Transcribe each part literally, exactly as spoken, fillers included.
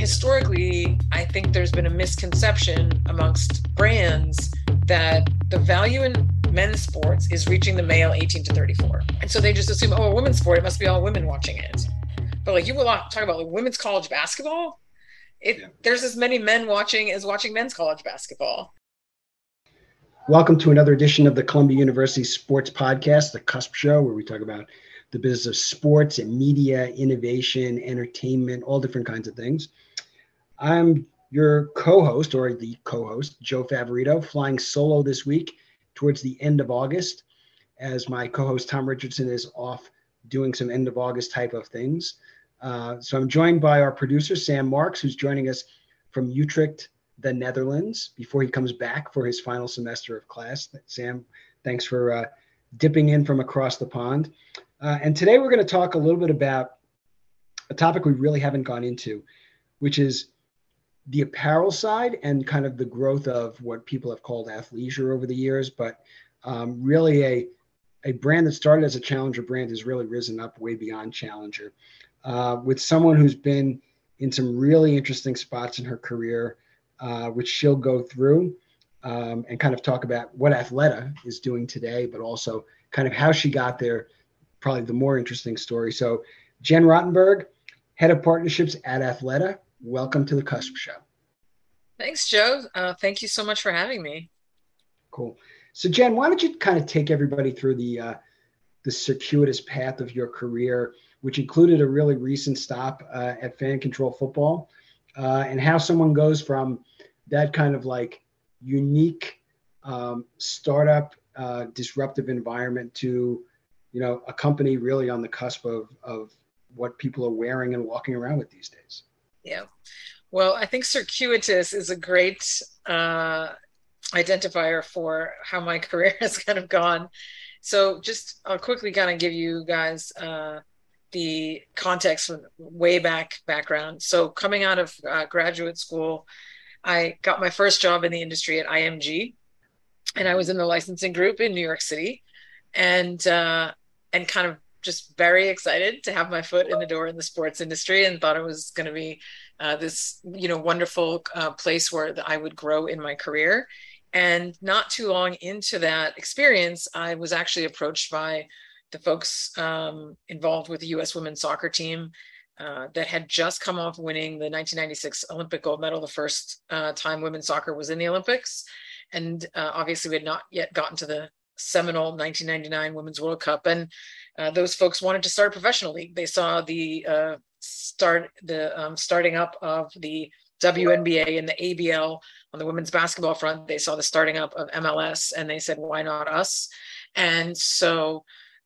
historically, I think there's been a misconception amongst brands that the value in men's sports is reaching the male eighteen to thirty-four. And so they just assume, oh, a women's sport, it must be all women watching it. But like you will talk about like women's college basketball, it yeah. there's as many men watching as watching men's college basketball. Welcome to another edition of the Columbia University Sports Podcast, The Cusp Show, where we talk about the business of sports and media, innovation, entertainment, all different kinds of things. I'm your co-host, or the co-host, Joe Favorito, flying solo this week towards the end of August, as my co-host Tom Richardson is off doing some end of August type of things. Uh, so I'm joined by our producer, Sam Marks, who's joining us from Utrecht, the Netherlands, before he comes back for his final semester of class. Sam, thanks for uh, dipping in from across the pond. Uh, and today we're going to talk a little bit about a topic we really haven't gone into, which is the apparel side and kind of the growth of what people have called athleisure over the years. But um, really a, a brand that started as a challenger brand has really risen up way beyond challenger. Uh, with someone who's been in some really interesting spots in her career, uh, which she'll go through um, and kind of talk about what Athleta is doing today, but also kind of how she got there, probably the more interesting story. So Jen Rottenberg, Head of Partnerships at Athleta, welcome to the Cusp Show. Thanks, Joe. Uh, thank you so much for having me. Cool. So Jen, why don't you kind of take everybody through the uh, the circuitous path of your career, which included a really recent stop uh, at Fan Control Football, uh, and how someone goes from that kind of like unique um, startup, uh, disruptive environment to, you know, a company really on the cusp of, of what people are wearing and walking around with these days. Yeah. Well, I think circuitous is a great uh, identifier for how my career has kind of gone. So just I'll quickly kind of give you guys uh, the context from way back background. So coming out of uh, graduate school, I got my first job in the industry at I M G, and I was in the licensing group in New York City, and uh, and kind of just very excited to have my foot in the door in the sports industry, and thought it was going to be uh, this, you know, wonderful uh, place where I would grow in my career. And not too long into that experience, I was actually approached by the folks um, involved with the U S women's soccer team uh, that had just come off winning the nineteen ninety-six Olympic gold medal, the first uh, time women's soccer was in the Olympics. And uh, obviously we had not yet gotten to the seminal nineteen ninety-nine Women's World Cup. And uh, those folks wanted to start a professional league. They saw the uh, start the um, starting up of the W N B A and the A B L on the women's basketball front. They saw the starting up of M L S, and they said, why not us? And so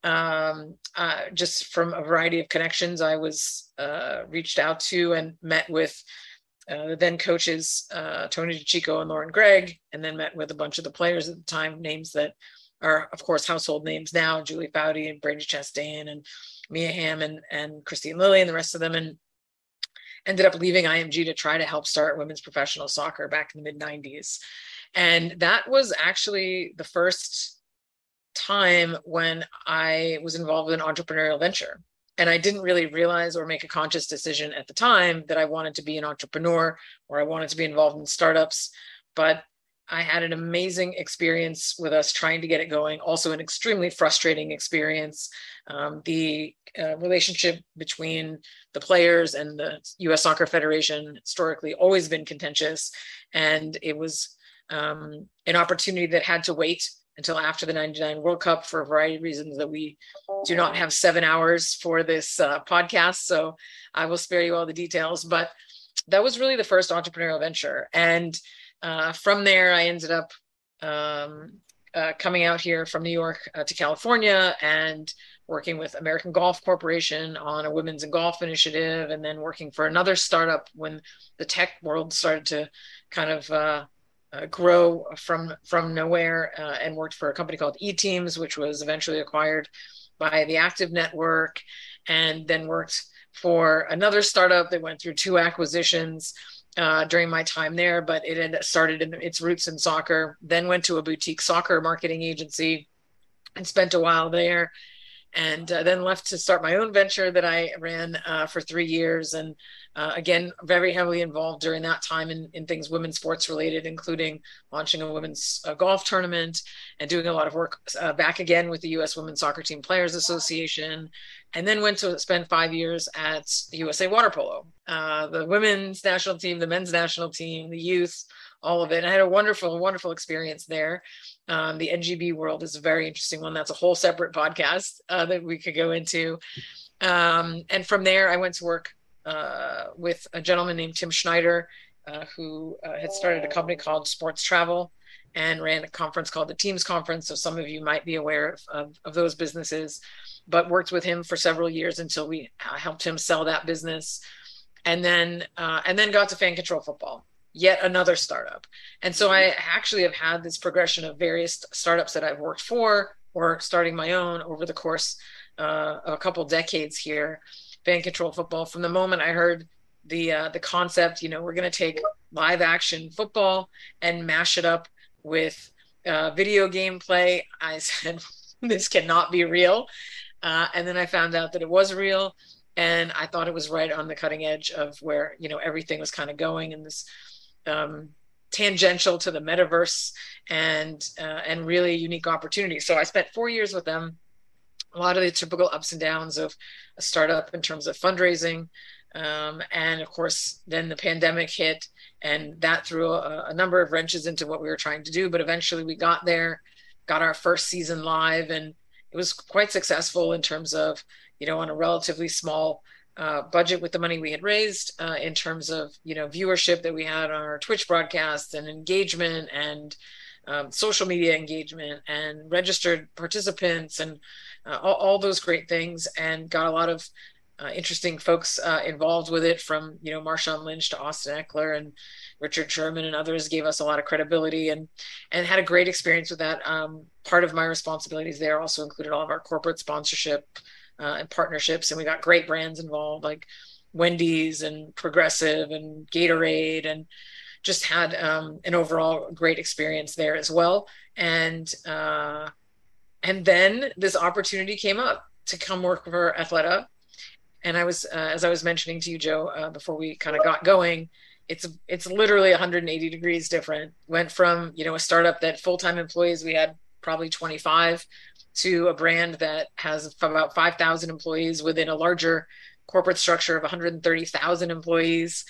um, uh, just from a variety of connections, I was uh, reached out to and met with Uh, the then coaches, uh, Tony DiCicco and Lauren Gregg, and then met with a bunch of the players at the time, names that are, of course, household names now, Julie Foudy and Brady Chastain and Mia Hamm and, and Christine Lilly and the rest of them, and ended up leaving I M G to try to help start women's professional soccer back in the mid nineties. And that was actually the first time when I was involved in an entrepreneurial venture. And I didn't really realize or make a conscious decision at the time that I wanted to be an entrepreneur or I wanted to be involved in startups. But I had an amazing experience with us trying to get it going. Also an extremely frustrating experience. Um, the uh, relationship between the players and the U S Soccer Federation historically always been contentious. And it was um, an opportunity that had to wait until after the ninety-nine World Cup for a variety of reasons that we do not have seven hours for this uh, podcast. So I will spare you all the details, but that was really the first entrepreneurial venture. And uh, from there, I ended up um, uh, coming out here from New York uh, to California and working with American Golf Corporation on a women's and golf initiative, and then working for another startup when the tech world started to kind of uh, Uh, grow from from nowhere, uh, and worked for a company called eTeams, which was eventually acquired by the Active Network, and then worked for another startup that went through two acquisitions uh, during my time there, but it had started in its roots in soccer, then went to a boutique soccer marketing agency and spent a while there, and uh, then left to start my own venture that I ran uh, for three years. And uh, again, very heavily involved during that time in, in things women's sports related, including launching a women's uh, golf tournament and doing a lot of work uh, back again with the U S Women's Soccer Team Players Association. And then went to spend five years at the U S A Water Polo, uh, the women's national team, the men's national team, the youth, all of it. And I had a wonderful, wonderful experience there. Um, the N G B world is a very interesting one. That's a whole separate podcast uh, that we could go into. Um, and from there, I went to work uh, with a gentleman named Tim Schneider, uh, who uh, had started a company called Sports Travel and ran a conference called the Teams Conference. So some of you might be aware of, of, of those businesses, but worked with him for several years until we uh, helped him sell that business. And then, uh, and then got to Fan Control Football, yet another startup. And so I actually have had this progression of various startups that I've worked for or starting my own over the course uh, of a couple decades here. Fan Control Football, from the moment I heard the uh, the concept, you know, we're going to take live action football and mash it up with uh, video game play, I said, this cannot be real. Uh, and then I found out that it was real. And I thought it was right on the cutting edge of where, you know, everything was kind of going in this um, tangential to the metaverse and, uh, and really unique opportunity. So I spent four years with them, a lot of the typical ups and downs of a startup in terms of fundraising. Um, and of course, then the pandemic hit, and that threw a, a number of wrenches into what we were trying to do. But eventually we got there, got our first season live, and it was quite successful in terms of, you know, on a relatively small uh, budget with the money we had raised, uh, in terms of, you know, viewership that we had on our Twitch broadcast and engagement and um, social media engagement and registered participants and uh, all, all those great things, and got a lot of uh, interesting folks uh, involved with it, from, you know, Marshawn Lynch to Austin Eckler and Richard Sherman and others gave us a lot of credibility, and and had a great experience with that. Um, part of my responsibilities there also included all of our corporate sponsorship uh, and partnerships, and we got great brands involved like Wendy's and Progressive and Gatorade, and just had um, an overall great experience there as well. And uh, and then this opportunity came up to come work for Athleta. And I was, uh, as I was mentioning to you, Joe, uh, before we kind of got going, it's it's literally one hundred eighty degrees different. Went from, you know, a startup that full-time employees, we had probably twenty-five, to a brand that has about five thousand employees within a larger corporate structure of one hundred thirty thousand employees.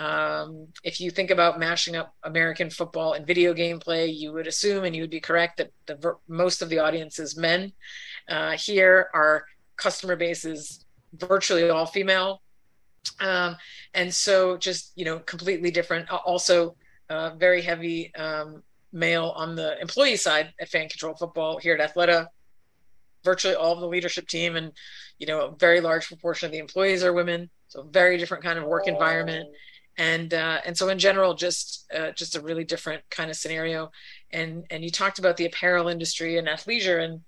Um, if you think about mashing up American football and video game play, you would assume, and you would be correct, that the most of the audience is men. Uh, here, our customer base is virtually all female. Um, and so just, you know, completely different. Also, uh, very heavy um, male on the employee side at Fan Control Football here at Athleta. Virtually all of the leadership team and, you know, a very large proportion of the employees are women. So very different kind of work environment. And uh, and so in general, just uh, just a really different kind of scenario. And and you talked about the apparel industry and athleisure. And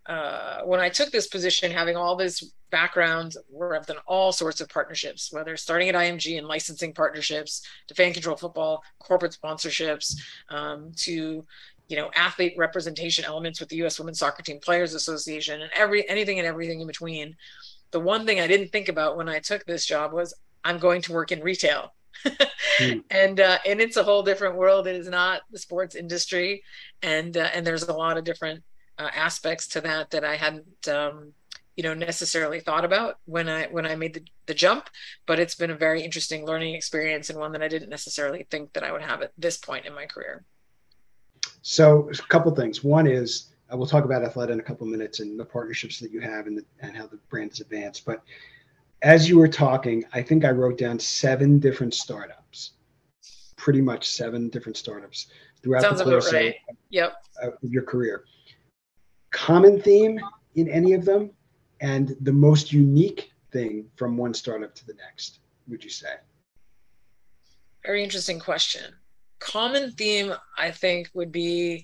uh, when I took this position, having all this background where I've done all sorts of partnerships, whether starting at I M G and licensing partnerships, to Fan Control Football, corporate sponsorships, um, to, you know, athlete representation elements with the U S Women's Soccer Team Players Association, and every anything and everything in between. The one thing I didn't think about when I took this job was I'm going to work in retail. mm. And uh, and it's a whole different world. It is not the sports industry, and uh, and there's a lot of different uh, aspects to that that I hadn't um, you know, necessarily thought about when I when I made the, the jump. But it's been a very interesting learning experience, and one that I didn't necessarily think that I would have at this point in my career. So a couple things. One is, uh, we'll talk about Athleta in a couple of minutes and the partnerships that you have and, the, and how the brand is advanced. But as you were talking, I think I wrote down seven different startups, pretty much seven different startups throughout Sounds the course right. of, yep. of your career. Common theme in any of them, and the most unique thing from one startup to the next, would you say? Very interesting question. Common theme, I think, would be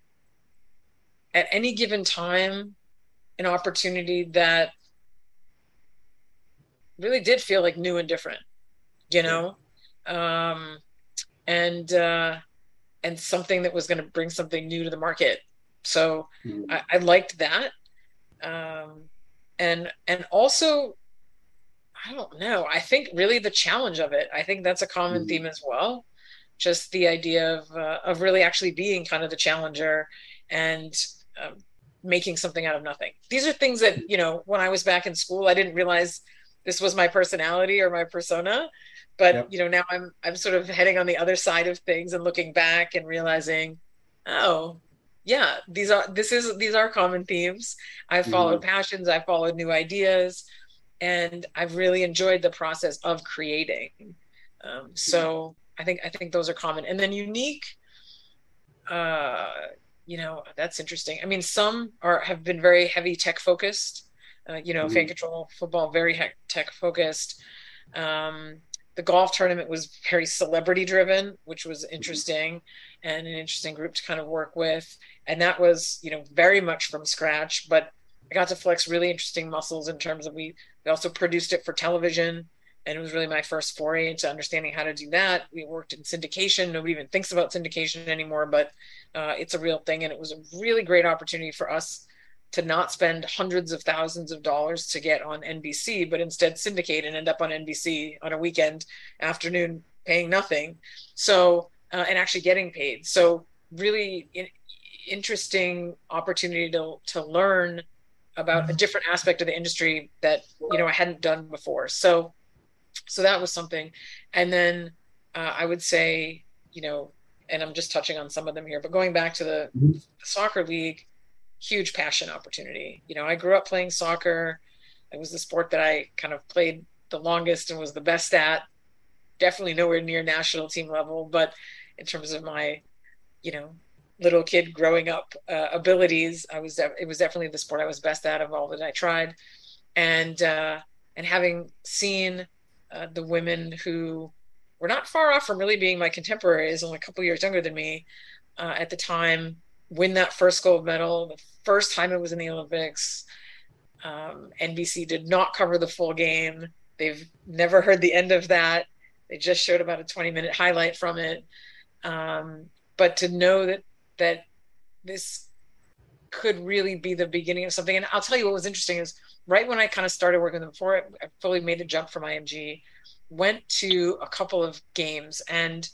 at any given time, an opportunity that really did feel like new and different, you know, um, and uh, and something that was going to bring something new to the market. So mm-hmm. I, I liked that. Um, and and also, I don't know, I think really the challenge of it, I think that's a common Mhm. theme as well. Just the idea of uh, of really actually being kind of the challenger and um, making something out of nothing. These are things that, you know, when I was back in school, I didn't realize this was my personality or my persona. But, Yep. you know, now I'm I'm sort of heading on the other side of things and looking back and realizing, oh, yeah, these are this is these are common themes. I've followed Mhm. passions, I've followed new ideas, and I've really enjoyed the process of creating. Um, so I think I think those are common. And then unique, uh, you know, that's interesting. I mean, some are have been very heavy tech focused. Uh, you know, fan Mhm. control football, very tech focused. Um, the golf tournament was very celebrity driven, which was Mhm. interesting and an interesting group to kind of work with. And that was, you know, very much from scratch, but I got to flex really interesting muscles in terms of we, we also produced it for television. And it was really my first foray into understanding how to do that. We worked in syndication. Nobody even thinks about syndication anymore, but uh, it's a real thing. And it was a really great opportunity for us to not spend hundreds of thousands of dollars to get on N B C, but instead syndicate and end up on N B C on a weekend afternoon paying nothing. So, uh, and actually getting paid. So, really in, interesting opportunity to, to learn about a different aspect of the industry that, you know, I hadn't done before. So, so that was something. And then uh, I would say, you know, and I'm just touching on some of them here, but going back to the, Mhm. the soccer league, huge passion opportunity. You know, I grew up playing soccer. It was the sport that I kind of played the longest and was the best at. Definitely nowhere near national team level, but in terms of my, you know, little kid growing up uh, abilities, I was it was definitely the sport I was best at of all that I tried. And uh, and having seen uh, the women who were not far off from really being my contemporaries, only a couple years younger than me uh, at the time, win that first gold medal, the first time it was in the Olympics. Um, N B C did not cover the full game. They've never heard the end of that. They just showed about a twenty minute highlight from it. Um, but to know that that this could really be the beginning of something. And I'll tell you what was interesting is right when I kind of started working with them, before I fully made the jump from I M G, went to a couple of games. And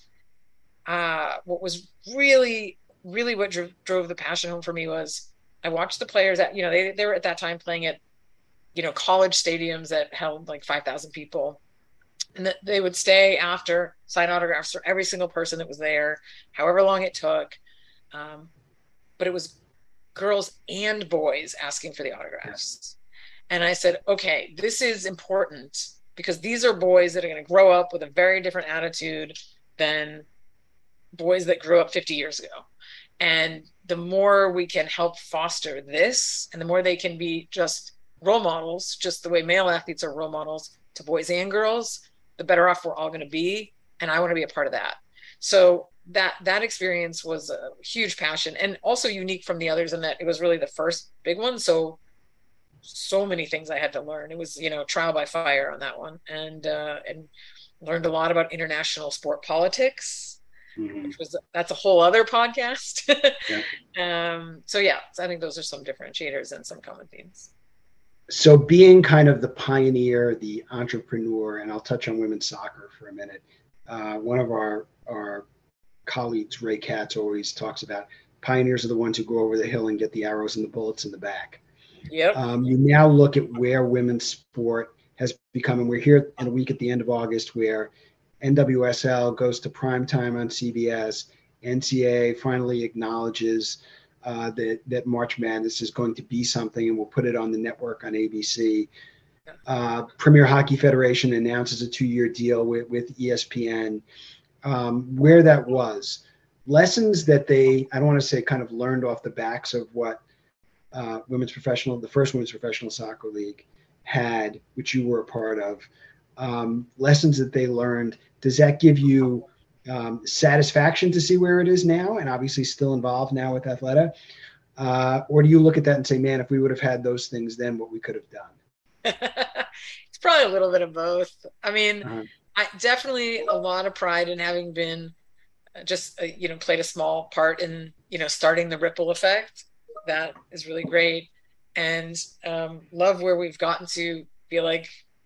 uh, what was really, really what drove, drove the passion home for me was I watched the players that, you know, they, they were at that time playing at, you know, college stadiums that held like five thousand people. And that they would stay after, sign autographs for every single person that was there, however long it took. Um, but it was girls and boys asking for the autographs. And I said, okay, this is important because these are boys that are going to grow up with a very different attitude than boys that grew up fifty years ago. And the more we can help foster this, and the more they can be just role models, just the way male athletes are role models to boys and girls, the better off we're all going to be. And I want to be a part of that. So that that experience was a huge passion and also unique from the others in that it was really the first big one. So so many things I had to learn. It was, you know, trial by fire on that one, and uh, and learned a lot about international sport politics, Mhm. which was that's a whole other podcast. Yeah. um, so yeah, so I think those are some differentiators and some common themes. So being kind of the pioneer, the entrepreneur, and I'll touch on women's soccer for a minute. Uh, one of our our colleagues, Ray Katz, always talks about pioneers are the ones who go over the hill and get the arrows and the bullets in the back. Yep. Um, you now look at where women's sport has become, and we're here in a week at the end of August where N W S L goes to prime time on C B S. N C A A finally acknowledges uh, that that March Madness is going to be something, and we'll put it on the network on A B C. Uh, Premier Hockey Federation announces a two-year deal with, with E S P N. Um, where that was, lessons that they, I don't want to say kind of learned off the backs of what uh, women's professional, the first women's professional soccer league had, which you were a part of, um, lessons that they learned. Does that give you um, satisfaction to see where it is now, and obviously still involved now with Athleta? Uh, or do you look at that and say, man, if we would have had those things then, what we could have done? It's probably a little bit of both. I mean, Uh, I definitely a lot of pride in having been uh, just uh, you know played a small part in you know starting the ripple effect. That is really great. and um, love where we've gotten to. Feel like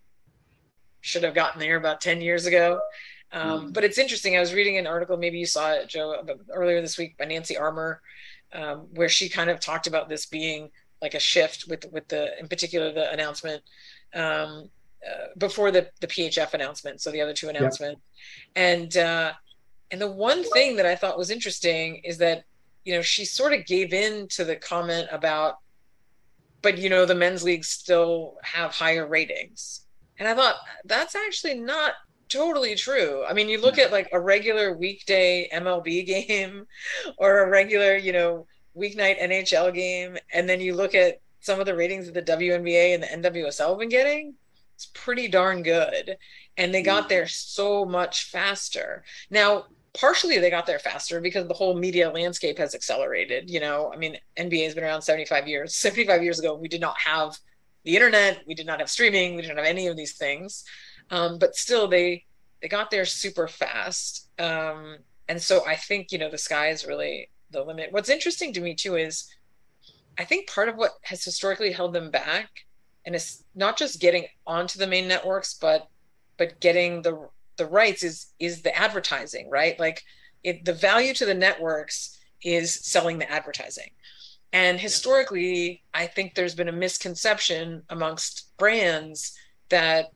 should have gotten there about ten years ago. Um, Mm. but it's interesting. I was reading an article, maybe you saw it, Joe, earlier this week by Nancy Armour, um, where she kind of talked about this being like a shift with with the, in particular, the announcement um, uh, before the the P H F announcement, so the other two Yep. announcements, and uh, and the one thing that I thought was interesting is that, you know, she sort of gave in to the comment about, but you know, the men's leagues still have higher ratings. And I thought that's actually not totally true. I mean, you look Yeah. at like a regular weekday M L B game or a regular, you know, weeknight N H L game, and then you look at some of the ratings that the W N B A and the N W S L have been getting, it's pretty darn good. And they got Mm. there so much faster. Now, partially they got there faster because the whole media landscape has accelerated. You know, I mean, N B A has been around seventy-five years. seventy-five years ago, we did not have the internet, we did not have streaming, we didn't have any of these things. Um, but still, they they got there super fast. Um, and so I think, you know, the sky is really the limit. What's interesting to me too is I think part of what has historically held them back, and it's not just getting onto the main networks, but but getting the the rights is is the advertising, right? Like it, the value to the networks is selling the advertising. And Yeah. historically, I think there's been a misconception amongst brands that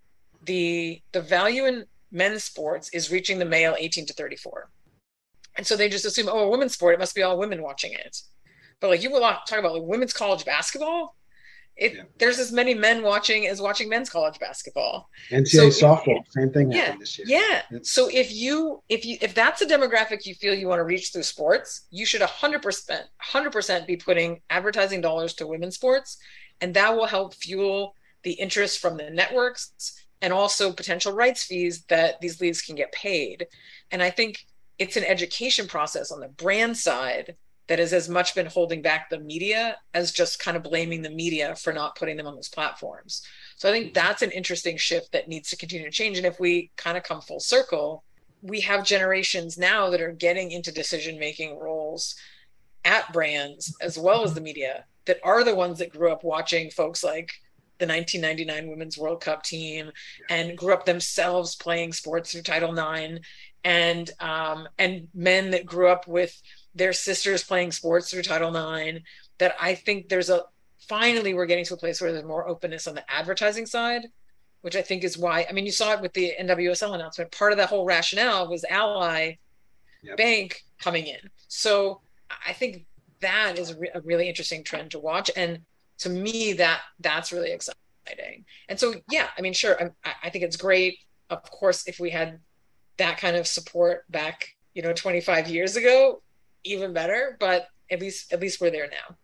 the the value in men's sports is reaching the male eighteen to thirty-four. And so they just assume, oh, a women's sport, it must be all women watching it. But like you will talk about like women's college basketball, it Yeah. there's as many men watching as watching men's college basketball. N C A A So if, softball, same thing yeah, happened this year. yeah. Yep. So if you if you if that's a demographic you feel you want to reach through sports, you should one hundred percent one hundred percent be putting advertising dollars to women's sports, and that will help fuel the interest from the networks and also potential rights fees that these leagues can get paid. And I think it's an education process on the brand side that has as much been holding back the media as just kind of blaming the media for not putting them on those platforms. So I think that's an interesting shift that needs to continue to change. And if we kind of come full circle, we have generations now that are getting into decision making roles at brands as well as the media that are the ones that grew up watching folks like the nineteen ninety-nine Women's World Cup team and grew up themselves playing sports through Title nine, and um, and men that grew up with their sisters playing sports through Title nine. That I think there's a finally we're getting to a place where there's more openness on the advertising side, which I think is why, I mean, you saw it with the N W S L announcement. Part of that whole rationale was Ally Yep. Bank coming in. So I think that is a really interesting trend to watch. And to me, that that's really exciting. And so, yeah, I mean, sure, I, I think it's great. Of course, if we had that kind of support back, you know, twenty-five years ago, even better. But at least at least we're there now.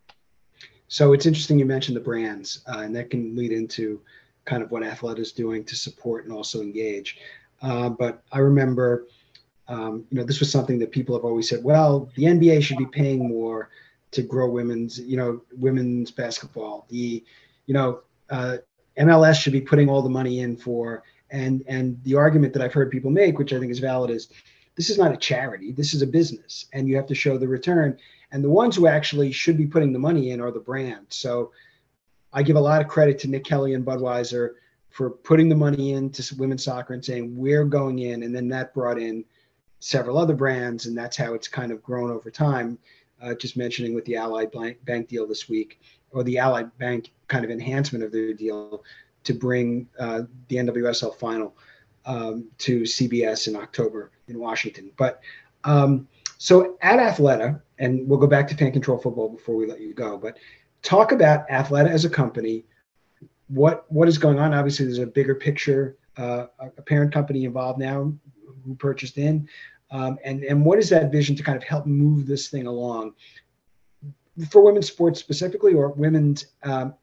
So it's interesting you mentioned the brands, uh, and that can lead into kind of what Athleta is doing to support and also engage. Uh, but I remember, um, you know, this was something that people have always said, well, the N B A should be paying more to grow women's, you know, women's basketball. The, you know, uh, M L S should be putting all the money in for, and and the argument that I've heard people make, which I think is valid, is this is not a charity. This is a business, and you have to show the return. And the ones who actually should be putting the money in are the brands. So I give a lot of credit to Nick Kelly and Budweiser for putting the money into women's soccer and saying we're going in, and then that brought in several other brands, and that's how it's kind of grown over time. Uh, just mentioning with the Ally Bank deal this week, or the Ally Bank kind of enhancement of their deal to bring uh, the N W S L final um, to C B S in October in Washington. But um, so at Athleta, and we'll go back to Fan Control Football before we let you go, but talk about Athleta as a company. What what is going on? Obviously, there's a bigger picture, uh, a parent company involved now who purchased in. Um, and, and what is that vision to kind of help move this thing along for women's sports specifically, or women's um,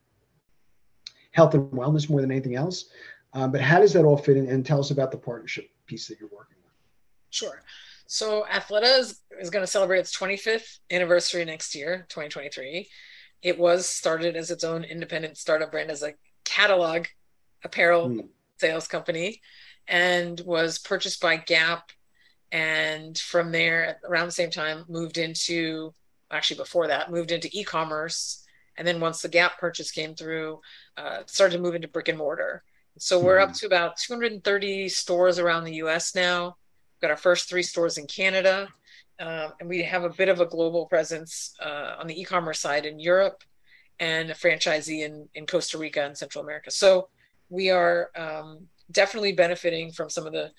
health and wellness more than anything else? Um, but how does that all fit in? And tell us about the partnership piece that you're working on. Sure. So Athleta is, is going to celebrate its twenty-fifth anniversary next year, twenty twenty-three. It was started as its own independent startup brand as a catalog apparel hmm. sales company, and was purchased by Gap. And from there, around the same time, moved into, actually before that, moved into e-commerce And then once the Gap purchase came through, uh, started to move into brick and mortar. So we're Mm-hmm. up to about two hundred thirty stores around the U S now. We've got our first three stores in Canada. Um, and we have a bit of a global presence uh, on the e-commerce side in Europe, and a franchisee in, in Costa Rica and Central America. So we are um, definitely benefiting from some of the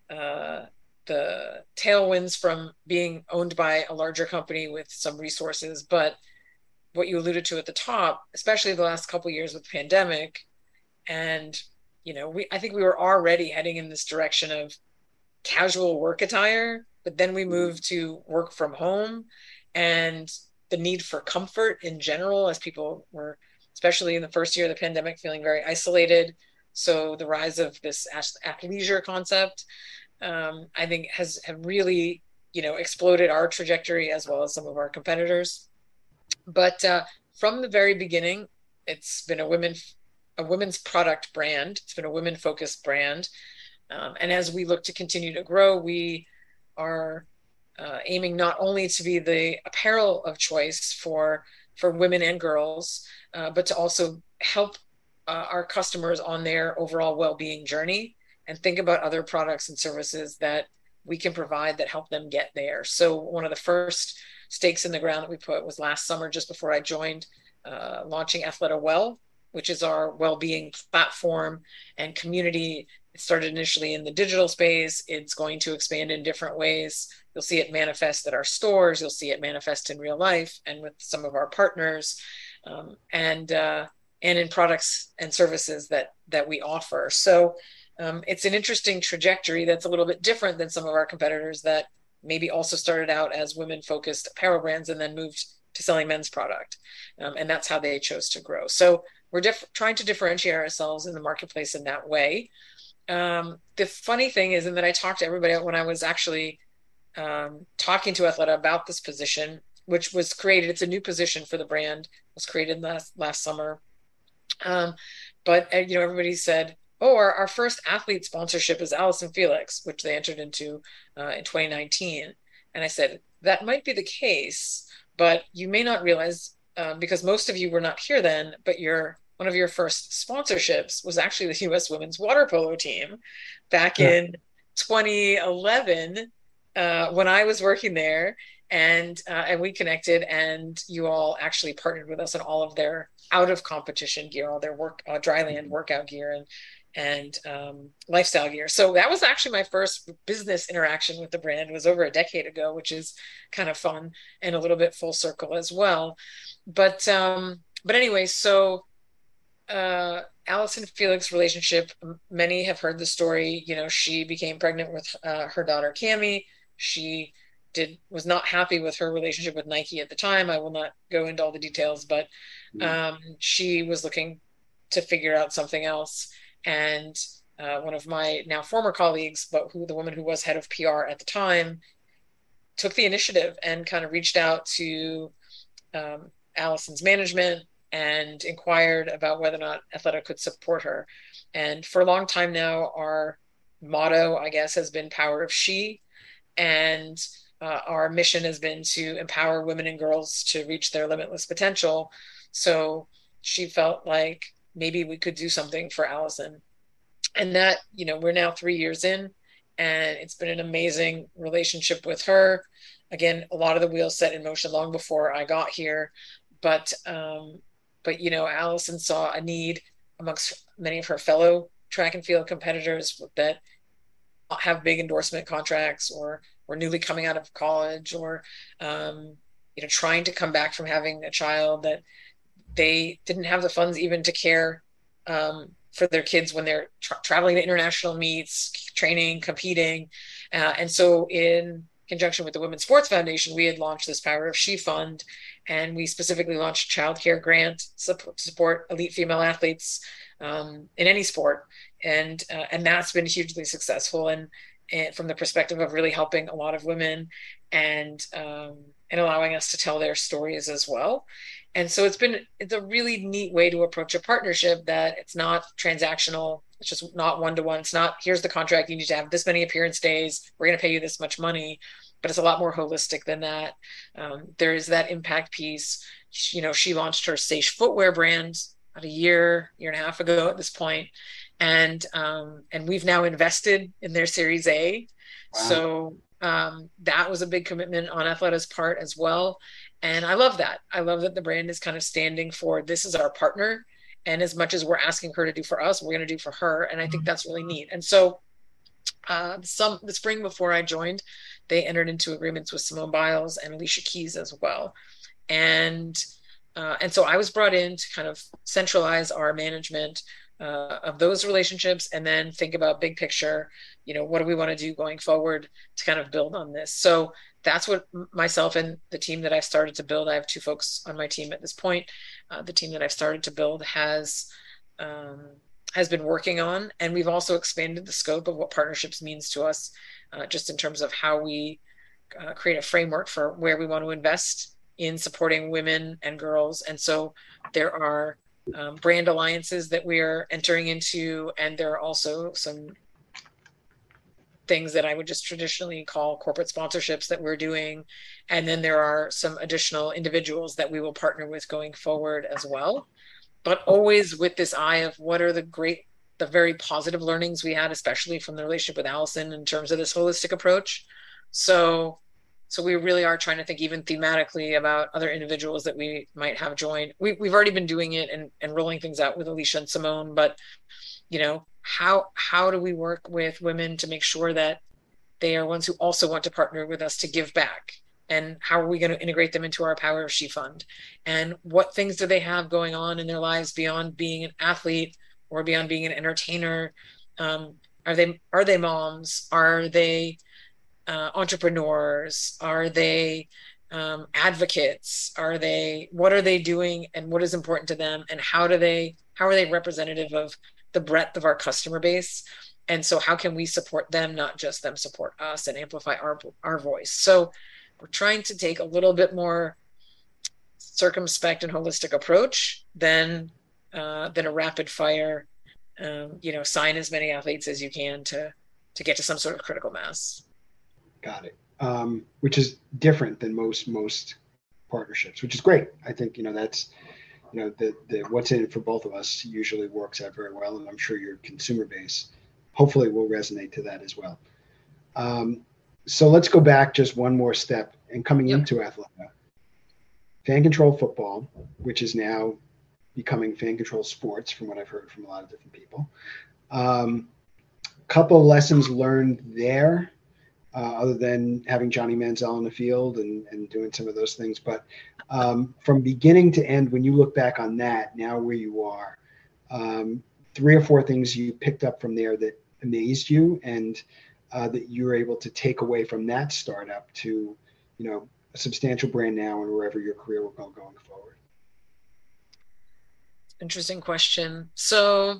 uh, the tailwinds from being owned by a larger company with some resources. But what you alluded to at the top, especially the last couple of years with the pandemic, and you know, we I think we were already heading in this direction of casual work attire, but then we moved to work from home, and the need for comfort in general as people were, especially in the first year of the pandemic, feeling very isolated. So the rise of this athleisure concept, um, I think has have really, you know, exploded our trajectory as well as some of our competitors. But uh, from the very beginning, it's been a women a women's product brand. It's been a women focused brand. Um, and as we look to continue to grow, we are uh, aiming not only to be the apparel of choice for for women and girls, uh, but to also help uh, our customers on their overall well-being journey, and think about other products and services that we can provide that help them get there. So one of the first stakes in the ground that we put was last summer, just before I joined, uh, launching Athleta Well, which is our well-being platform and community. It started initially in the digital space. It's going to expand in different ways. You'll see it manifest at our stores. You'll see it manifest in real life and with some of our partners, um, and uh, and in products and services that that we offer. So um, it's an interesting trajectory that's a little bit different than some of our competitors that maybe also started out as women-focused apparel brands and then moved to selling men's product, um, and that's how they chose to grow. So we're diff- trying to differentiate ourselves in the marketplace in that way. Um, the funny thing is, and that I talked to everybody when I was actually um, talking to Athleta about this position, which was created. It's a new position for the brand. It was created last last summer. Um, but uh, you know, everybody said, "Oh, our, our first athlete sponsorship is Allyson Felix," which they entered into uh, in twenty nineteen. And I said, "That might be the case, but you may not realize, um, because most of you were not here then, but your one of your first sponsorships was actually the U S women's water polo team back Yeah. in twenty eleven, uh, when I was working there, and uh, and we connected, and you all actually partnered with us on all of their out of competition gear, all their work uh, dryland workout gear and and um, lifestyle gear. So that was actually my first business interaction with the brand. It was over a decade ago, which is kind of fun and a little bit full circle as well. But um, but anyway, so uh, Allyson Felix relationship, many have heard the story. You know, she became pregnant with uh, her daughter Cami. She did was not happy with her relationship with Nike at the time. I will not go into all the details, but um, she was looking to figure out something else. And uh, one of my now former colleagues, but who the woman who was head of P R at the time, took the initiative and kind of reached out to um, Allyson's management and inquired about whether or not Athleta could support her. And for a long time now, our motto, I guess, has been Power of She. And uh, our mission has been to empower women and girls to reach their limitless potential. So she felt like maybe we could do something for Allyson. And that, you know, we're now three years in, and it's been an amazing relationship with her. Again, a lot of the wheels set in motion long before I got here. But, um, but you know, Allyson saw a need amongst many of her fellow track and field competitors that have big endorsement contracts, or were newly coming out of college, or um, you know, trying to come back from having a child that they didn't have the funds even to care um, for their kids when they're tra- traveling to international meets, training, competing. Uh, and so in conjunction with the Women's Sports Foundation, we had launched this Power of She Fund, and we specifically launched a child care grant to support elite female athletes um, in any sport. And, uh, and that's been hugely successful. And, and from the perspective of really helping a lot of women, and, um, and allowing us to tell their stories as well. And so it's been, it's a really neat way to approach a partnership, that it's not transactional. It's just not one-to-one. It's not, here's the contract, you need to have this many appearance days, we're going to pay you this much money. But it's a lot more holistic than that. Um, there is that impact piece. you know, she launched her Saysh footwear brand about a year, year and a half ago at this point. And, um, and we've now invested in their Series A. Wow. So um, that was a big commitment on Athleta's part as well. And I love that. I love that the brand is kind of standing for, this is our partner. And as much as we're asking her to do for us, we're going to do for her. And I think that's really neat. And so uh, some the spring before I joined, they entered into agreements with Simone Biles and Alicia Keys as well. And uh, and so I was brought in to kind of centralize our management uh, of those relationships, and then think about big picture, you know, what do we want to do going forward to kind of build on this. So that's what myself and the team that I've started to build, I have two folks on my team at this point. Uh, the team that I've started to build has um, has been working on, and we've also expanded the scope of what partnerships means to us, uh, just in terms of how we uh, create a framework for where we want to invest in supporting women and girls. And so there are um, brand alliances that we are entering into, and there are also some things that I would just traditionally call corporate sponsorships that we're doing. And then there are some additional individuals that we will partner with going forward as well. But always with this eye of what are the great, the very positive learnings we had, especially from the relationship with Allison in terms of this holistic approach. So, so we really are trying to think even thematically about other individuals that we might have joined. We, we've already been doing it and, and rolling things out with Alicia and Simone, but you know, how how do we work with women to make sure that they are ones who also want to partner with us to give back? And how are we going to integrate them into our Power of She Fund? And what things do they have going on in their lives beyond being an athlete or beyond being an entertainer? Um, are they are they moms? Are they uh, entrepreneurs? Are they um, advocates? Are they, what are they doing and what is important to them? And how do they, how are they representative of the breadth of our customer base? And so how can we support them, not just them support us, and amplify our, our voice? So we're trying to take a little bit more circumspect and holistic approach than, uh, than a rapid fire, um, you know, sign as many athletes as you can to, to get to some sort of critical mass. Got it. Um, which is different than most, most partnerships, which is great. I think, you know, that's, you know, the, the what's in it for both of us usually works out very well. And I'm sure your consumer base hopefully will resonate to that as well. Um, so let's go back just one more step and coming yep. into Athleta. Fan Control Football, which is now becoming Fan Control Sports, from what I've heard from a lot of different people. Um, couple lessons learned there, uh, other than having Johnny Manziel on the field and, and doing some of those things. But um, from beginning to end, when you look back on that, now where you are, um, three or four things you picked up from there that amazed you and uh, that you were able to take away from that startup to, you know, a substantial brand now and wherever your career will go going forward? Interesting question. So,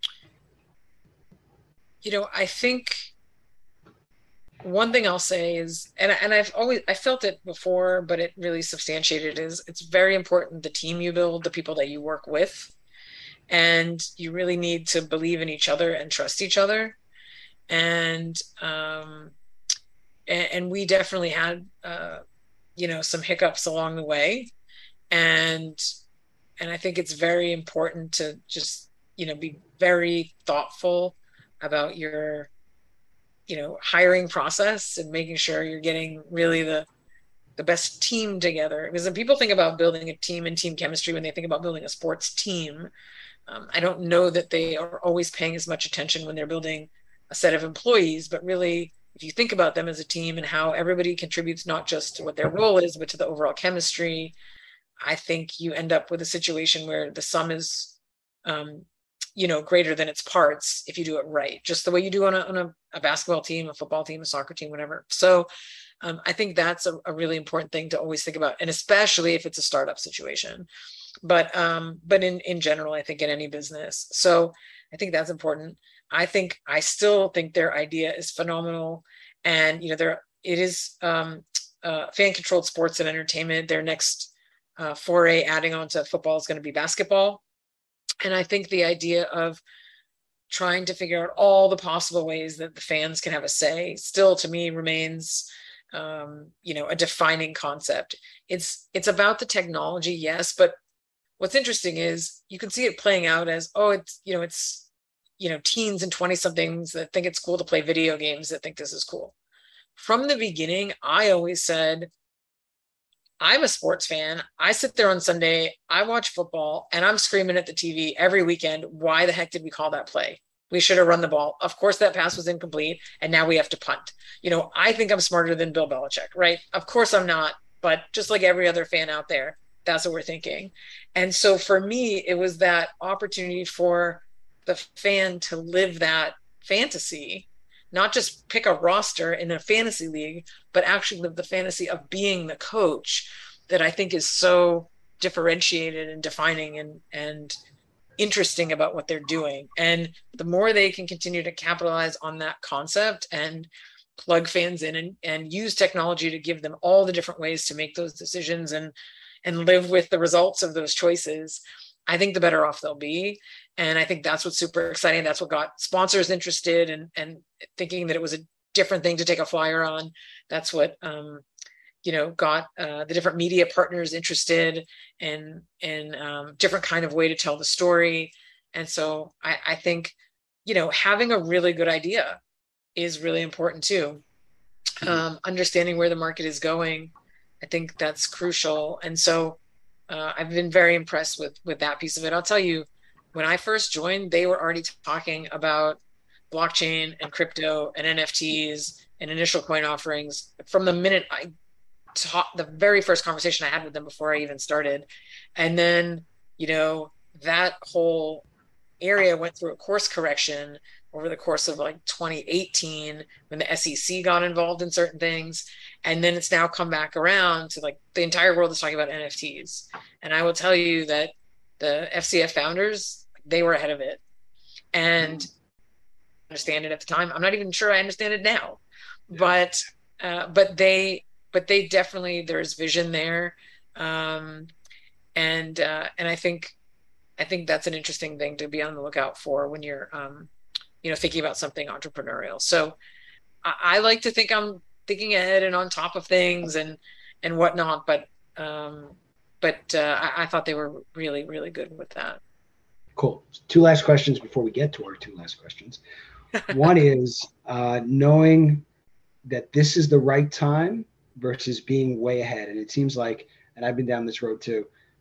you know, I think one thing I'll say is, and, and I've always, I felt it before, but it really substantiated, is it's very important the team you build, the people that you work with, and you really need to believe in each other and trust each other. And, um, and, and we definitely had, uh, you know, some hiccups along the way. And, and I think it's very important to just, you know, be very thoughtful about your, you know, hiring process and making sure you're getting really the, the best team together. Because when people think about building a team and team chemistry, when they think about building a sports team, um, I don't know that they are always paying as much attention when they're building a set of employees, but really, if you think about them as a team and how everybody contributes not just to what their role is, but to the overall chemistry, I think you end up with a situation where the sum is, um, you know, greater than its parts if you do it right, just the way you do on a, on a, a basketball team, a football team, a soccer team, whatever. So um, I think that's a, a really important thing to always think about, and especially if it's a startup situation. But um, but in, in general, I think in any business. So I think that's important. I think I still think their idea is phenomenal. And, you know, there it is um, uh, fan controlled sports and entertainment. Their next uh, foray adding on to football is going to be basketball. And I think the idea of trying to figure out all the possible ways that the fans can have a say still, to me, remains um, you know, a defining concept. It's it's about the technology, yes, but what's interesting is you can see it playing out as, oh, it's, you know, it's, you know, teens and twenty somethings that think it's cool to play video games that think this is cool. From the beginning, I always said, I'm a sports fan. I sit there on Sunday, I watch football, and I'm screaming at the T V every weekend, why the heck did we call that play? We should have run the ball. Of course, that pass was incomplete, and now we have to punt. You know, I think I'm smarter than Bill Belichick, right? Of course I'm not, but just like every other fan out there, that's what we're thinking. And so for me, it was that opportunity for the fan to live that fantasy, not just pick a roster in a fantasy league, but actually live the fantasy of being the coach, that I think is so differentiated and defining and, and interesting about what they're doing. And the more they can continue to capitalize on that concept and plug fans in and, and use technology to give them all the different ways to make those decisions and and live with the results of those choices, I think the better off they'll be. And I think that's what's super exciting. That's what got sponsors interested and and thinking that it was a different thing to take a flyer on. That's what um, you know got uh, the different media partners interested in in um, different kind of way to tell the story. And so I, I think you know having a really good idea is really important too. Um, understanding where the market is going, I think that's crucial. And so uh, I've been very impressed with with that piece of it. I'll tell you, when I first joined, they were already talking about blockchain and crypto and N F Ts and initial coin offerings from the minute I taught, the very first conversation I had with them before I even started. And then, you know, that whole area went through a course correction over the course of like twenty eighteen when the S E C got involved in certain things. And then it's now come back around to like the entire world is talking about N F Ts. And I will tell you that the F C F founders, they were ahead of it. And I understand it at the time. I'm not even sure I understand it now, but uh, but they but they definitely, there's vision there. Um, and uh, and I think I think that's an interesting thing to be on the lookout for when you're um, you know, thinking about something entrepreneurial. So I, I like to think I'm thinking ahead and on top of things and and whatnot, but um, but uh, I, I thought they were really, really good with that. Cool. Two last questions before we get to our two last questions. One is uh, knowing that this is the right time versus being way ahead. And it seems like, and I've been down this road too,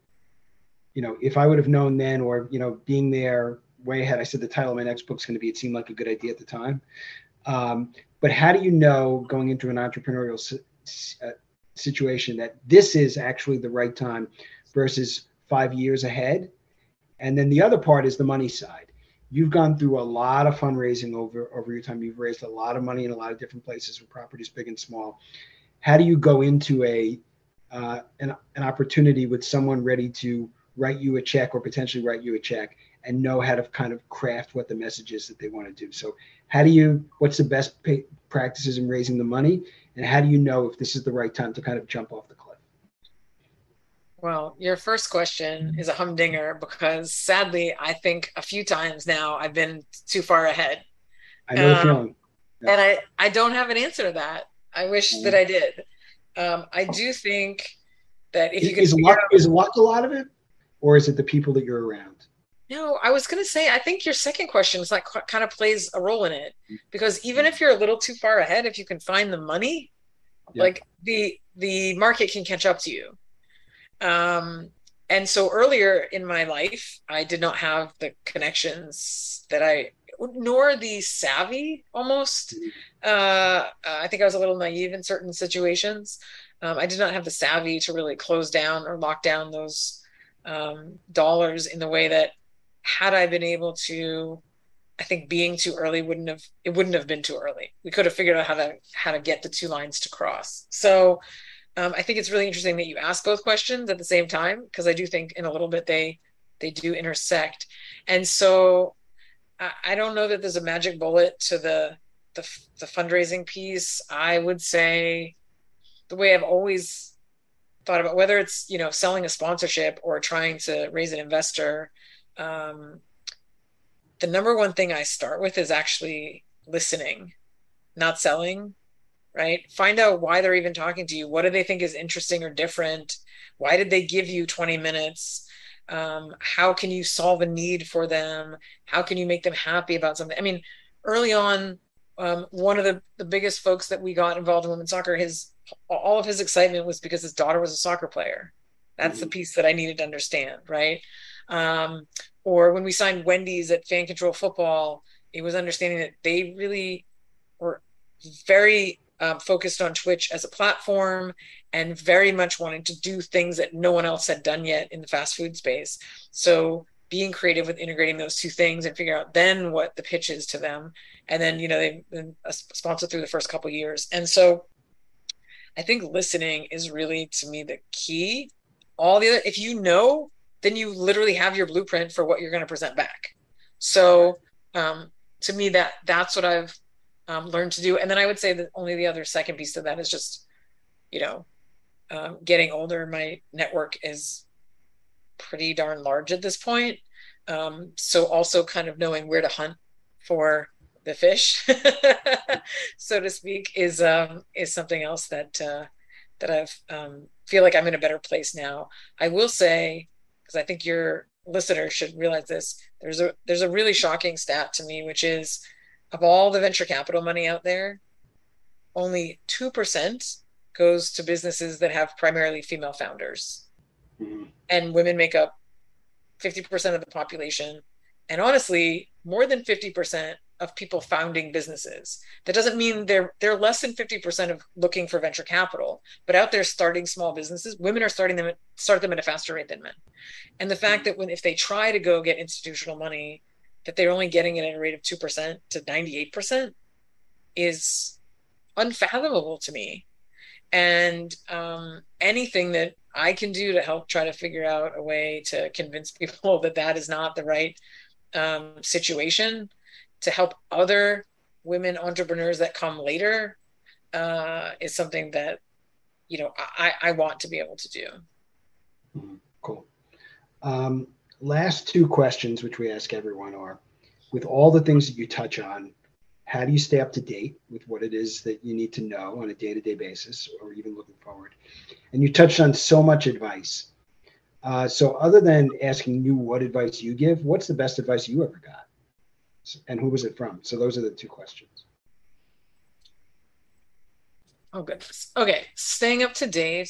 you know, if I would have known then, or, you know, being there way ahead, I said the title of my next book is going to be, it seemed like a good idea at the time. Um, but how do you know going into an entrepreneurial si- uh, situation that this is actually the right time versus five years ahead? And then the other part is the money side. You've gone through a lot of fundraising over, over your time. You've raised a lot of money in a lot of different places with properties, big and small. How do you go into a uh, an, an opportunity with someone ready to write you a check or potentially write you a check and know how to kind of craft what the message is that they want to do? So how do you, what's the best pay, practices in raising the money? And how do you know if this is the right time to kind of jump off the cliff? Well, your first question is a humdinger because sadly, I think a few times now I've been too far ahead. I know the Um, feeling. Yeah. and I, I don't have an answer to that. I wish that I did. Um, I do think that if Is, you can is figure luck, out, is luck a lot of it? Or is it the people that you're around? no, I was going to say, I think your second question is like kind of plays a role in it because even if you're a little too far ahead, if you can find the money, Yeah. like the, the market can catch up to you. Um, and so earlier in my life, I did not have the connections that I, nor the savvy almost. Uh, I think I was a little naive in certain situations. Um, I did not have the savvy to really close down or lock down those um, dollars in the way that had I been able to, I think being too early wouldn't have, it wouldn't have been too early. We could have figured out how to, how to get the two lines to cross. So Um, I think it's really interesting that you ask both questions at the same time, because I do think in a little bit they they do intersect. And so I, I don't know that there's a magic bullet to the, the the fundraising piece. I would say the way I've always thought about whether it's, you know, selling a sponsorship or trying to raise an investor, um, the number one thing I start with is actually listening, not selling, right? Find out why they're even talking to you. What do they think is interesting or different? Why did they give you twenty minutes? Um, how can you solve a need for them? How can you make them happy about something? I mean, early on, um, one of the, the biggest folks that we got involved in women's soccer, his all of his excitement was because his daughter was a soccer player. That's mm-hmm. the piece that I needed to understand, right? Um, or when we signed Wendy's at Fan Control Football, it was understanding that they really were very um, focused on Twitch as a platform and very much wanting to do things that no one else had done yet in the fast food space. So being creative with integrating those two things and figure out then what the pitch is to them. And then, you know, they've been a sponsor through the first couple of years. And so I think listening is really, to me, the key. All the other, if you know, then you literally have your blueprint for what you're going to present back. So um, to me, that that's what I've um, learned to do. And then I would say that only the other second piece of that is just, you know, um, getting older. My network is pretty darn large at this point. Um, so also kind of knowing where to hunt for the fish, so to speak, is um, is something else that uh, that I've um, feel like I'm in a better place now. I will say, because I think your listeners should realize this, there's a there's a really shocking stat to me, which is of all the venture capital money out there, only two percent goes to businesses that have primarily female founders. Mm-hmm. And women make up fifty percent of the population. And honestly, more than fifty percent of people founding businesses. That doesn't mean they're they're less than fifty percent of looking for venture capital, but out there starting small businesses, women are starting them at, start them at a faster rate than men. And the fact that when if they try to go get institutional money, that they're only getting it at a rate of two percent to ninety-eight percent is unfathomable to me. And um, anything that I can do to help try to figure out a way to convince people that that is not the right um, situation, to help other women entrepreneurs that come later uh, is something that, you know, I, I want to be able to do. Cool. Um, last two questions, which we ask everyone, are, with all the things that you touch on, how do you stay up to date with what it is that you need to know on a day-to-day basis, or even looking forward? And you touched on so much advice. Uh, so other than asking you what advice you give, what's the best advice you ever got? And who was it from? So those are the two questions. Oh, goodness. Okay. Staying up to date.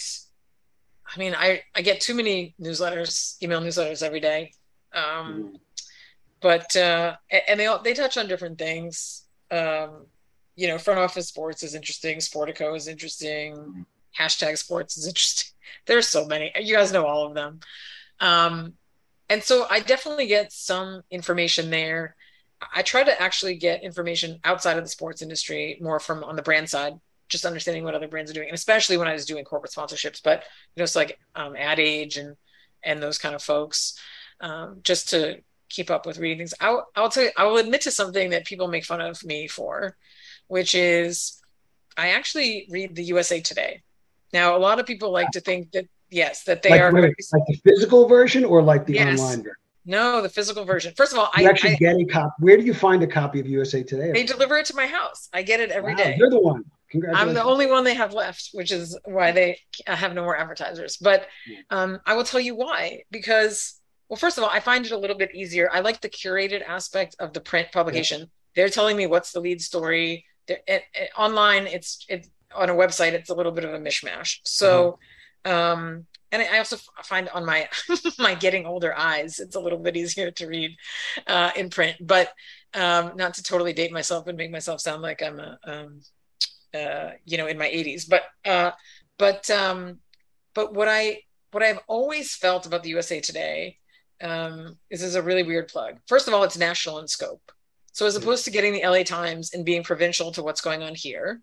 I mean, I, I get too many newsletters, email newsletters every day. Um, mm. But, uh, and they all, they touch on different things. Um, you know, front office sports is interesting. Sportico is interesting. Mm. Hashtag sports is interesting. There's so many. You guys know all of them. Um, and so I definitely get some information there. I try to actually get information outside of the sports industry, more from on the brand side, just understanding what other brands are doing, and especially when I was doing corporate sponsorships, but you know, it's like um, Ad Age and and those kind of folks, um, just to keep up with reading things. I'll, I'll tell you, I will admit to something that people make fun of me for, which is I actually read the U S A Today. Now, a lot of people like to think that, yes, that they like, are wait, like the physical version or like the yes. online version? No, the physical version. First of all, you I actually I, get a copy. Where do you find a copy of U S A Today? They deliver it to my house. I get it every wow, day. You're the one. Congratulations. I'm the only one they have left, which is why they have no more advertisers. But um, I will tell you why. Because, well, first of all, I find it a little bit easier. I like the curated aspect of the print publication. Yeah. They're telling me what's the lead story. It, it, online, it's it on a website. It's a little bit of a mishmash. So. Uh-huh. Um, And I also find on my my getting older eyes, it's a little bit easier to read uh, in print. But um, not to totally date myself and make myself sound like I'm a, um, uh, you know, in my eighties. But uh, but um, but what I what I've always felt about the U S A Today um, is is a really weird plug. First of all, it's national in scope. So as opposed to getting the L A Times and being provincial to what's going on here,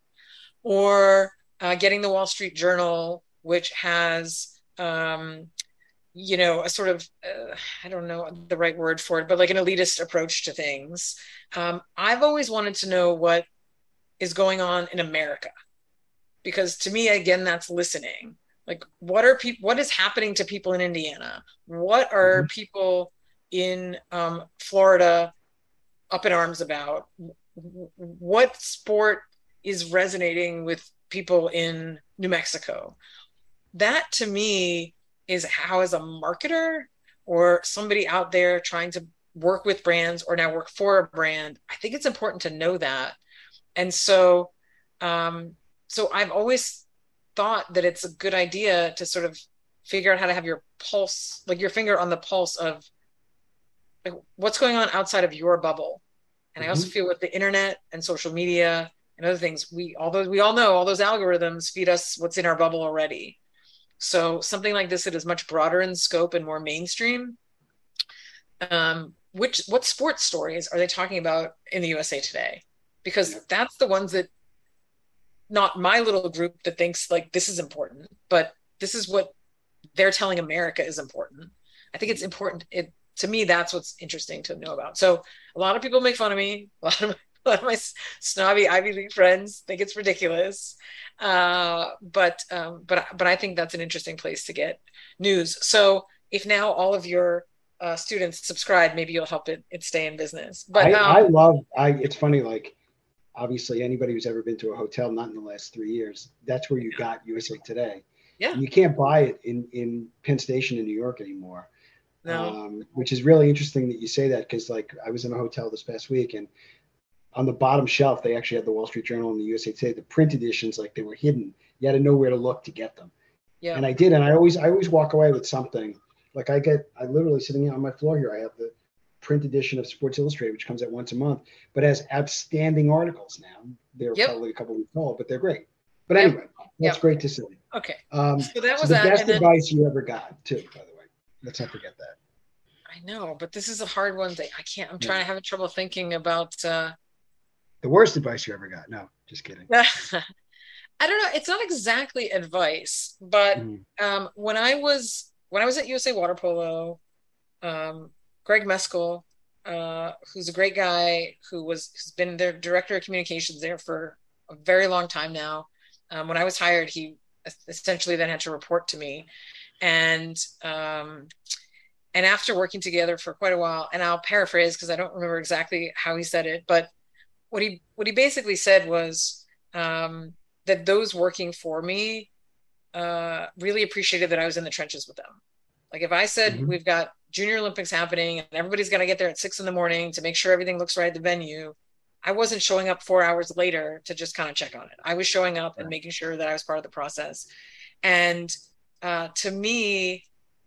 or uh, getting the Wall Street Journal, which has um, you know, a sort of, uh, I don't know the right word for it, but like an elitist approach to things. Um, I've always wanted to know what is going on in America, because to me, again, that's listening. Like, what are people, what is happening to people in Indiana? What are mm-hmm. people in um, Florida up in arms about? What sport is resonating with people in New Mexico. That to me is how, as a marketer or somebody out there trying to work with brands or now work for a brand, I think it's important to know that. And so, um, so I've always thought that it's a good idea to sort of figure out how to have your pulse, like your finger on the pulse of like, what's going on outside of your bubble. And mm-hmm. I also feel with the internet and social media and other things, we, although we all know all those algorithms feed us what's in our bubble already. So something like this that is much broader in scope and more mainstream. Um, which, what sports stories are they talking about in the U S A Today? Because that's the ones that, not my little group that thinks like this is important, but this is what they're telling America is important. I think it's important. It, to me, that's what's interesting to know about. So a lot of people make fun of me. A lot of my, a lot of my snobby Ivy League friends think it's ridiculous. Uh, but, um, but, but I think that's an interesting place to get news. So if now all of your uh, students subscribe, maybe you'll help it, it stay in business. But I, um, I love, I, it's funny, like, obviously, anybody who's ever been to a hotel, not in the last three years, that's where you got U S A Today. Yeah. And you can't buy it in, in Penn Station in New York anymore. No. Um, which is really interesting that you say that, because like I was in a hotel this past week, and on the bottom shelf, they actually had the Wall Street Journal and the U S A Today, the print editions, like they were hidden. You had to know where to look to get them. Yeah. And I did. And I always, I always walk away with something. Like I get, I literally sitting on my floor here, I have the print edition of Sports Illustrated, which comes out once a month, but has outstanding articles now. They're yep. probably a couple weeks old, but they're great. But yep. anyway, that's yep. great to see. Okay. Um, so that was so the that. best then, advice you ever got, too, by the way. Let's not forget that. I know, but this is a hard one. That I can't. I'm trying yeah. to have trouble thinking about. Uh, the worst advice you ever got? No, just kidding. I don't know. It's not exactly advice, but mm. um, when I was when I was at U S A Water Polo, um, Greg Meskel, uh, who's a great guy, who was who's been their director of communications there for a very long time now. Um, when I was hired, he essentially then had to report to me, and um, and after working together for quite a while, and I'll paraphrase because I don't remember exactly how he said it, but what he what he basically said was um, that those working for me uh, really appreciated that I was in the trenches with them. Like if I said mm-hmm. we've got Junior Olympics happening and everybody's got to get there at six in the morning to make sure everything looks right at the venue, I wasn't showing up four hours later to just kind of check on it. I was showing up and making sure that I was part of the process. And uh, to me,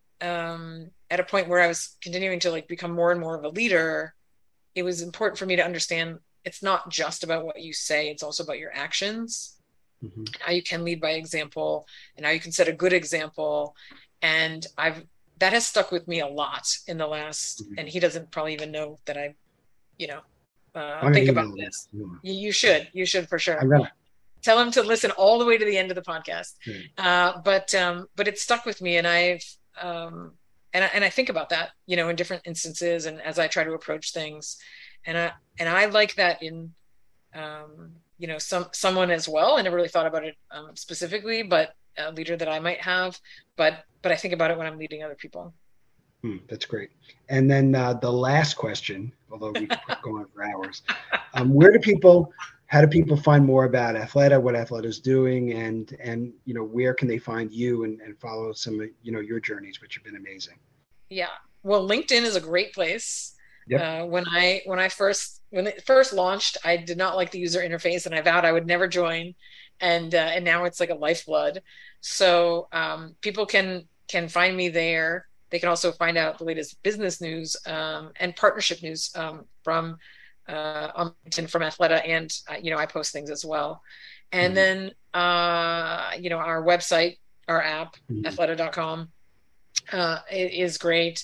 um, at a point where I was continuing to like become more and more of a leader, it was important for me to understand it's not just about what you say, it's also about your actions. Mm-hmm. How you can lead by example and how you can set a good example. And I've, that has stuck with me a lot in the last, mm-hmm. and he doesn't probably even know that I, you know, uh, think about this. You, you should, you should for sure. I'm gonna tell him to listen all the way to the end of the podcast. Mm-hmm. Uh, but, um, but it stuck with me, and I've, um, and I, and I think about that, you know, in different instances, and as I try to approach things, and I, and I like that in, um, you know, some, someone as well. I never really thought about it um, specifically, but a leader that I might have, but, but I think about it when I'm leading other people. Hmm, that's great. And then uh, the last question, although we could go on for hours, um, where do people, how do people find more about Athleta, what Athleta is doing, and, and, you know, where can they find you and, and follow some of, you know, your journeys, which have been amazing? Yeah. Well, LinkedIn is a great place. Yep. Uh, when I, when I first, when it first launched, I did not like the user interface, and I vowed I would never join. And, uh, and now it's like a lifeblood. So, um, people can, can find me there. They can also find out the latest business news, um, and partnership news, um, from, uh, on LinkedIn from Athleta. And, uh, you know, I post things as well. And mm-hmm. then, uh, you know, our website, our app, mm-hmm. athleta dot com, uh, it is great.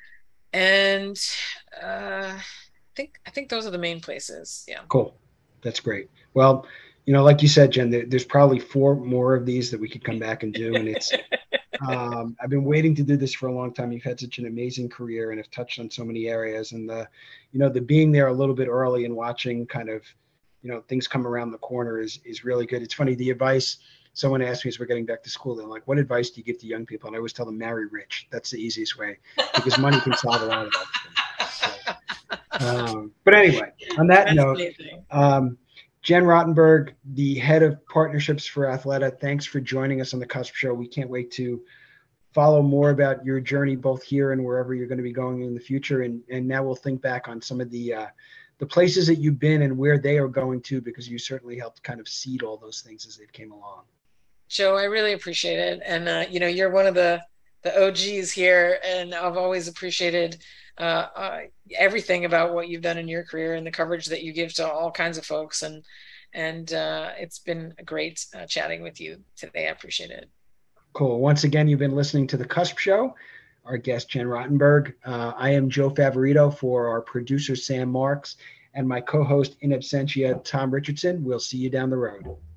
And, uh, I think, I think those are the main places. Yeah. Cool. That's great. Well, you know, like you said, Jen, there, there's probably four more of these that we could come back and do. And it's, um, I've been waiting to do this for a long time. You've had such an amazing career and have touched on so many areas, and the, you know, the being there a little bit early and watching kind of, you know, things come around the corner is, is really good. It's funny. The advice someone asked me as we're getting back to school, they're like, what advice do you give to young people? And I always tell them, marry rich. That's the easiest way, because money can solve a lot of that. So, um, but anyway, on that That's note, um, Jen Rottenberg, the head of partnerships for Athleta, thanks for joining us on the Cusp Show. We can't wait to follow more about your journey, both here and wherever you're going to be going in the future. And, and now we'll think back on some of the uh, the places that you've been and where they are going to, because you certainly helped kind of seed all those things as they came along. Joe, I really appreciate it. And, uh, you know, you're one of the, the O Gs here, and I've always appreciated uh, uh, everything about what you've done in your career and the coverage that you give to all kinds of folks. And, and uh, it's been great uh, chatting with you today. I appreciate it. Cool. Once again, you've been listening to The Cusp Show. Our guest, Jen Rottenberg. Uh, I am Joe Favorito for our producer, Sam Marks, and my co-host in absentia, Tom Richardson. We'll see you down the road.